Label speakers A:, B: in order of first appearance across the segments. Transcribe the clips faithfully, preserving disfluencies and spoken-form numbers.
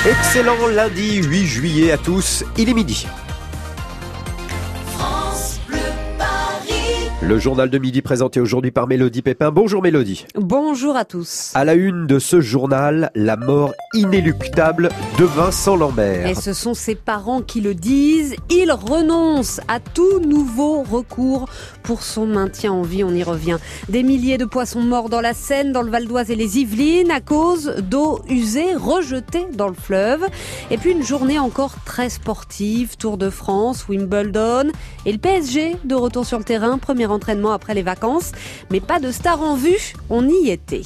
A: Excellent lundi huit juillet à tous, il est midi.
B: France Bleu Paris.
A: Le journal de midi présenté aujourd'hui par Mélodie Pépin. Bonjour Mélodie.
C: Bonjour à tous.
A: À la une de ce journal, la mort inéluctable de Vincent Lambert.
C: Et ce sont ses parents qui le disent. Il renonce à tout nouveau recours pour son maintien en vie. On y revient. Des milliers de poissons morts dans la Seine, dans le Val d'Oise et les Yvelines à cause d'eau usée rejetée dans le fleuve. Et puis une journée encore très sportive. Tour de France, Wimbledon et le P S G de retour sur le terrain. Premier entraînement après les vacances. Mais pas de star en vue. On y était.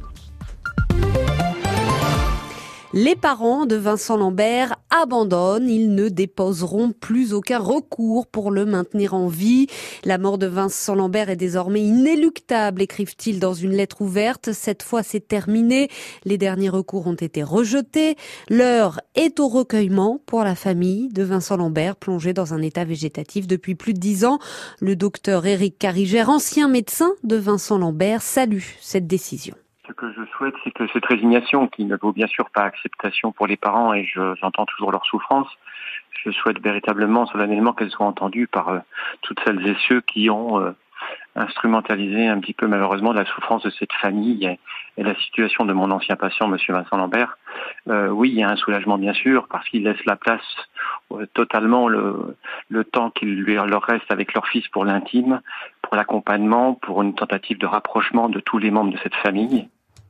C: Les parents de Vincent Lambert abandonnent. Ils ne déposeront plus aucun recours pour le maintenir en vie. La mort de Vincent Lambert est désormais inéluctable, écrivent-ils dans une lettre ouverte. Cette fois, c'est terminé. Les derniers recours ont été rejetés. L'heure est au recueillement pour la famille de Vincent Lambert, plongé dans un état végétatif depuis plus de dix ans. Le docteur Éric Carigère, ancien médecin de Vincent Lambert, salue cette décision.
D: Ce que je souhaite, c'est que cette résignation, qui ne vaut bien sûr pas acceptation pour les parents, et je, j'entends toujours leur souffrance, je souhaite véritablement, solennellement, qu'elle soit entendue par euh, toutes celles et ceux qui ont euh, instrumentalisé un petit peu malheureusement la souffrance de cette famille et, et la situation de mon ancien patient, monsieur Vincent Lambert. Euh, oui, il y a un soulagement bien sûr, parce qu'il laisse la place euh, totalement le, le temps qu'il lui leur reste avec leur fils pour l'intime, pour l'accompagnement, pour une tentative de rapprochement de tous les membres de cette famille.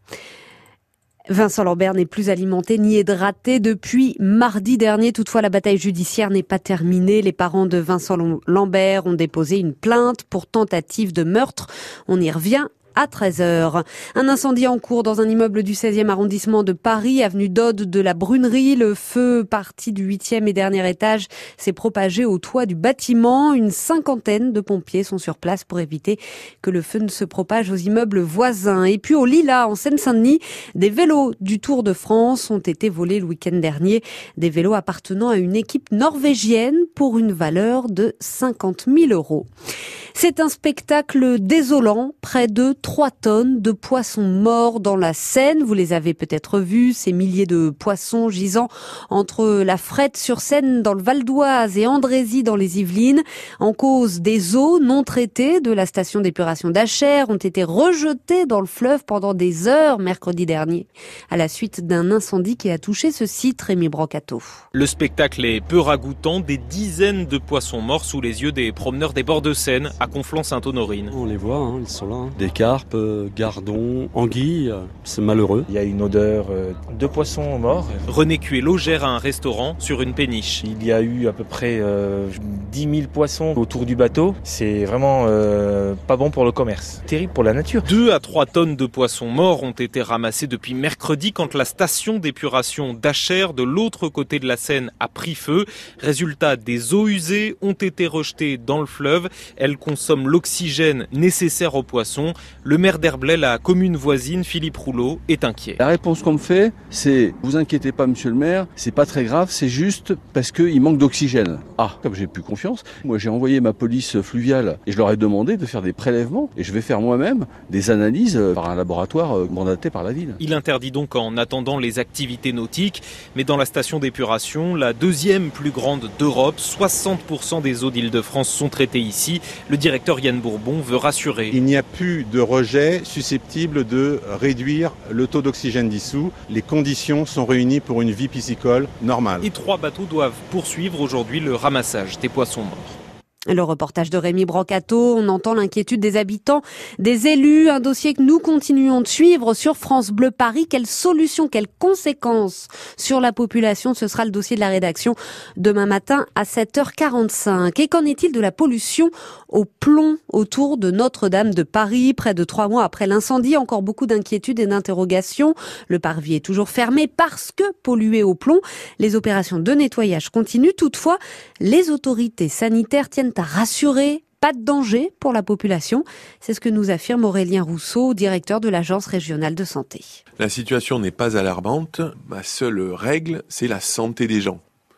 C: Vincent Lambert n'est plus alimenté ni hydraté depuis mardi dernier. Toutefois, la bataille judiciaire n'est pas terminée. Les parents de Vincent Lambert ont déposé une plainte pour tentative de meurtre. On y revient à treize heures. Un incendie en cours dans un immeuble du seizième arrondissement de Paris, avenue d'Aude de la Brunerie. Le feu, parti du huitième et dernier étage, s'est propagé au toit du bâtiment. Une cinquantaine de pompiers sont sur place pour éviter que le feu ne se propage aux immeubles voisins. Et puis au Lilas, en Seine-Saint-Denis, des vélos du Tour de France ont été volés le week-end dernier. Des vélos appartenant à une équipe norvégienne pour une valeur de cinquante mille euros. C'est un spectacle désolant, près de trois tonnes de poissons morts dans la Seine. Vous les avez peut-être vus, ces milliers de poissons gisant entre la Frette-sur-Seine dans le Val d'Oise et Andrézy dans les Yvelines. En cause, des eaux non traitées de la station d'épuration d'Achères ont été rejetées dans le fleuve pendant des heures mercredi dernier, à la suite d'un incendie qui a touché ce site, Rémi Brancato.
E: Le spectacle est peu ragoûtant, des dizaines de poissons morts sous les yeux des promeneurs des bords de Seine à Conflans-Sainte-Honorine.
F: On les voit, hein, ils sont là. Hein. Des carpes, euh, gardons, anguilles, euh, c'est malheureux.
G: Il y a une odeur euh, de poissons morts.
E: René Cuello gère un restaurant sur une péniche.
G: Il y a eu à peu près euh, dix mille poissons autour du bateau. C'est vraiment euh, pas bon pour le commerce. Terrible pour la nature.
E: Deux à trois tonnes de poissons morts ont été ramassés depuis mercredi quand la station d'épuration d'Achères de l'autre côté de la Seine a pris feu. Résultat, des eaux usées ont été rejetées dans le fleuve. Elles consomment l'oxygène nécessaire aux poissons. Le maire d'Herblay, la commune voisine, Philippe Rouleau, est inquiet.
F: La réponse qu'on me fait, c'est « Vous inquiétez pas, monsieur le maire, c'est pas très grave, c'est juste parce qu'il manque d'oxygène. » Ah, comme j'ai plus confiance, moi j'ai envoyé ma police fluviale et je leur ai demandé de faire des prélèvements et je vais faire moi-même des analyses par un laboratoire mandaté par la ville.
E: Il interdit donc en attendant les activités nautiques, mais dans la station d'épuration, la deuxième plus grande d'Europe, soixante pour cent des eaux d'Île-de-France sont traitées ici. Le directeur Yann Bourbon veut rassurer.
H: Il n'y a plus de rejet susceptible de réduire le taux d'oxygène dissous. Les conditions sont réunies pour une vie piscicole normale.
E: Et trois bateaux doivent poursuivre aujourd'hui le ramassage des poissons morts.
C: Le reportage de Rémi Brancato, on entend l'inquiétude des habitants, des élus, un dossier que nous continuons de suivre sur France Bleu Paris. Quelles solutions, quelles conséquences sur la population? Ce sera le dossier de la rédaction demain matin à sept heures quarante-cinq. Et qu'en est-il de la pollution au plomb autour de Notre-Dame de Paris? Près de trois mois après l'incendie, encore beaucoup d'inquiétudes et d'interrogations. Le parvis est toujours fermé parce que pollué au plomb. Les opérations de nettoyage continuent. Toutefois, les autorités sanitaires tiennent à rassurer, pas de danger pour la population. C'est ce que nous affirme Aurélien Rousseau, directeur de l'Agence régionale de santé.
I: La situation n'est pas alarmante. Ma seule règle, c'est la santé des gens.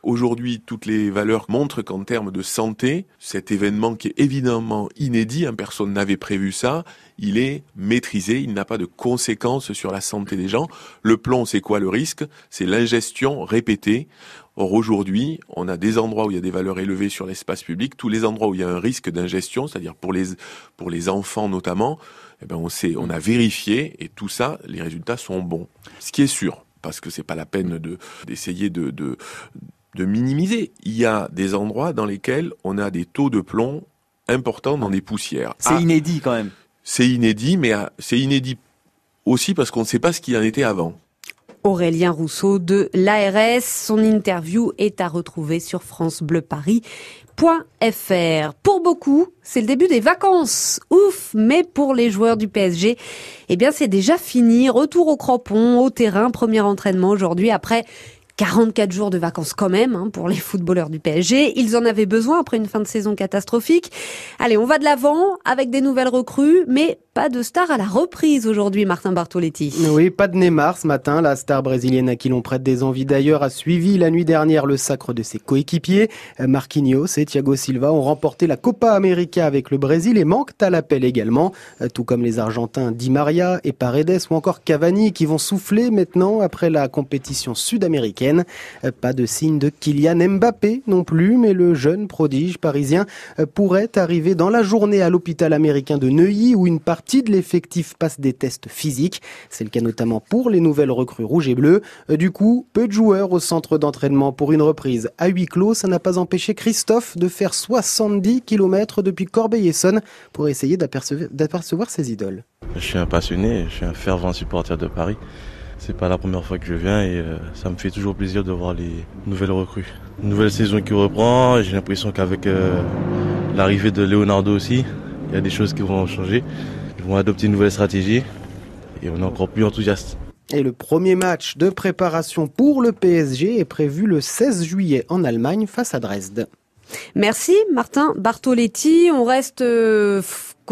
I: Aujourd'hui, toutes les valeurs montrent qu'en termes de santé, cet événement qui est évidemment inédit, hein, personne n'avait prévu ça, il est maîtrisé, il n'a pas de conséquences sur la santé des gens. Le plomb, c'est quoi le risque? C'est l'ingestion répétée. Or aujourd'hui, on a des endroits où il y a des valeurs élevées sur l'espace public, tous les endroits où il y a un risque d'ingestion, c'est-à-dire pour les pour les enfants notamment, eh ben on sait, on a vérifié et tout ça, les résultats sont bons. Ce qui est sûr, parce que c'est pas la peine de d'essayer de de de minimiser. Il y a des endroits dans lesquels on a des taux de plomb importants dans des poussières.
J: C'est
I: ah,
J: inédit quand même.
I: C'est inédit, mais c'est inédit aussi parce qu'on ne sait pas ce qu'il en était avant.
C: Aurélien Rousseau de l'A R S. Son interview est à retrouver sur francebleuparis point f r. Pour beaucoup, c'est le début des vacances. Ouf, mais pour les joueurs du P S G, eh bien c'est déjà fini. Retour au crampon, au terrain, premier entraînement aujourd'hui après quarante-quatre jours de vacances quand même hein, pour les footballeurs du P S G. Ils en avaient besoin après une fin de saison catastrophique. Allez, on va de l'avant avec des nouvelles recrues, mais pas de star à la reprise aujourd'hui, Martin Bartoletti.
K: Oui, pas de Neymar ce matin. La star brésilienne à qui l'on prête des envies d'ailleurs a suivi la nuit dernière le sacre de ses coéquipiers. Marquinhos et Thiago Silva ont remporté la Copa América avec le Brésil et manquent à l'appel également, tout comme les Argentins Di Maria et Paredes ou encore Cavani qui vont souffler maintenant après la compétition sud-américaine. Pas de signe de Kylian Mbappé non plus, mais le jeune prodige parisien pourrait arriver dans la journée à l'hôpital américain de Neuilly où une partie de l'effectif passe des tests physiques. C'est le cas notamment pour les nouvelles recrues rouges et bleues. Du coup, peu de joueurs au centre d'entraînement pour une reprise à huis clos. Ça n'a pas empêché Christophe de faire soixante-dix kilomètres depuis Corbeil-Essonnes pour essayer d'apercevoir, d'apercevoir ses idoles.
L: Je suis un passionné, je suis un fervent supporter de Paris. C'est pas la première fois que je viens et euh, ça me fait toujours plaisir de voir les nouvelles recrues. Une nouvelle saison qui reprend, j'ai l'impression qu'avec euh, l'arrivée de Leonardo aussi, il y a des choses qui vont changer. Ils vont adopter une nouvelle stratégie et on est encore plus enthousiaste.
K: Et le premier match de préparation pour le P S G est prévu le seize juillet en Allemagne face à Dresde.
C: Merci Martin Bartoletti. On reste... Euh,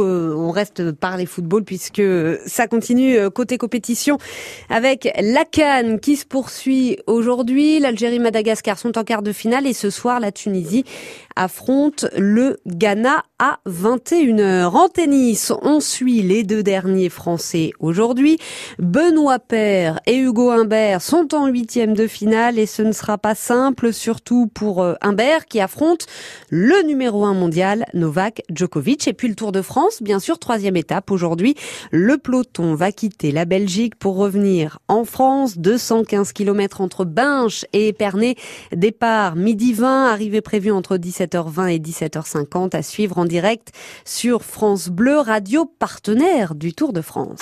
C: On reste par les footballs puisque ça continue côté compétition avec la CAN qui se poursuit aujourd'hui. L'Algérie-Madagascar sont en quart de finale et ce soir la Tunisie affronte le Ghana à vingt et une heures. En tennis, on suit les deux derniers Français aujourd'hui. Benoît Paire et Hugo Humbert sont en huitième de finale et ce ne sera pas simple, surtout pour Humbert qui affronte le numéro un mondial Novak Djokovic. Et puis le Tour de France, bien sûr, troisième étape aujourd'hui. Le peloton va quitter la Belgique pour revenir en France. deux cent quinze kilomètres entre Binche et Épernay. Départ midi vingt, arrivée prévue entre dix-sept heures vingt et dix-sept heures cinquante à suivre en direct sur France Bleu, radio partenaire du Tour de France.